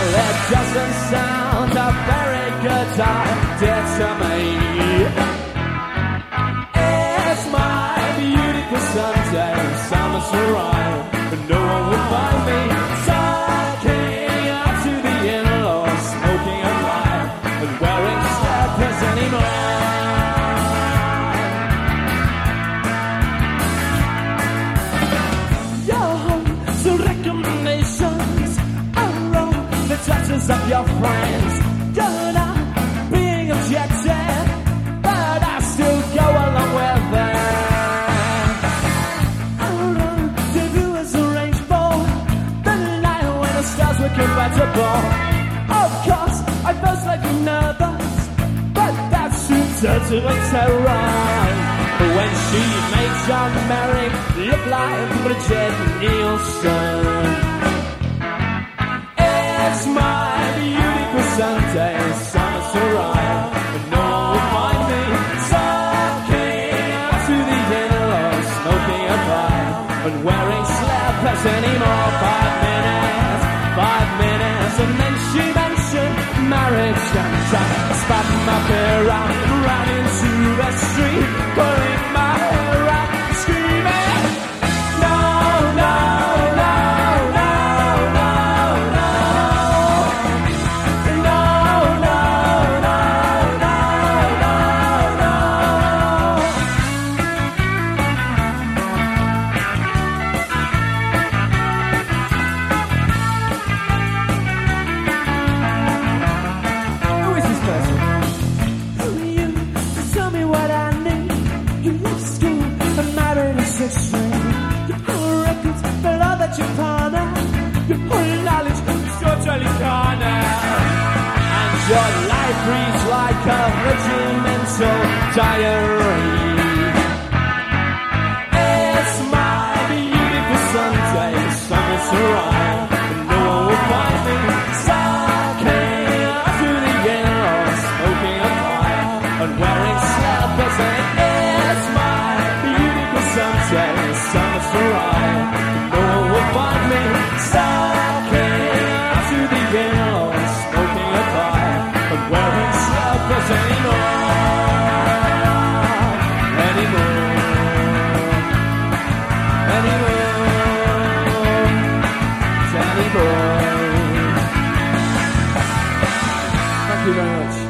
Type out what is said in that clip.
it doesn't sound a very good idea to me. It's my beautiful Sunday, summer's arrived, but no one will find me. Talking up to the in-laws, smoking a pipe, and wearing slippers anymore. Touches of your friends, you're not being objective, but I still go along with them. Our rendezvous is arranged for the night when the stars were compatible. Of course, I felt slightly nervous, but that suits her to a terror. When she makes John Merrick look like Bridget Nielsen. It's my beautiful Sunday, summer's arrived, but no one will find me. Talking up to the in-laws, smoking a pipe, and wearing slippers anymore. 5 minutes, and then she mentioned marriage, and I spat my beer out and ran into the street, pulling my hair out, screaming, no, no, no, no. Your life reads like a regimental diary. It's my beautiful Sunday, summer's arrived, and no one will find me. Talking up to the in-laws, smoking a pipe, and wearing slippers. And it's my beautiful Sunday, summer's arrived, and no one will find me. Talking up to the in-laws, smoking a pipe, and wearing slippers anymore. Thank you very much.